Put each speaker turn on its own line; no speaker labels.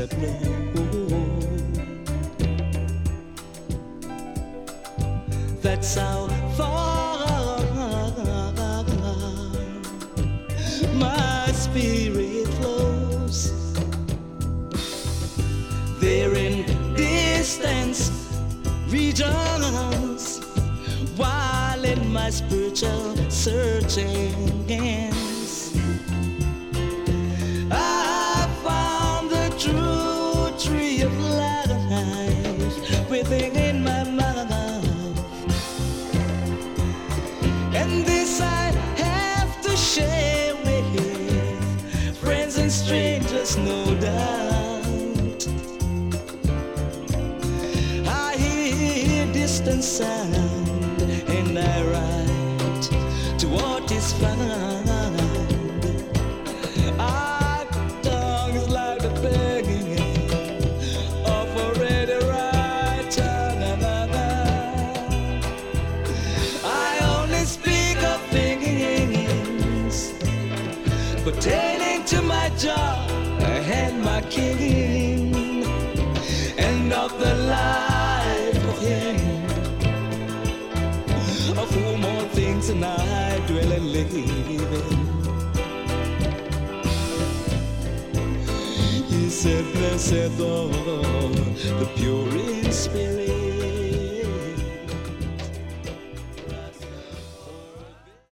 that blow. That's how far my spirit flows. They're in distance regions, while in my spiritual searchings I found the true tree of life within my mouth, and this I have to share with friends and strangers, no doubt. I hear distant sound and I ride to what is found. Our tongue is like the begging of a ready writer. I only speak of things pertaining to my job and my king, and of the life of him of whom all things and I dwell and live in. He said, blessed all the pure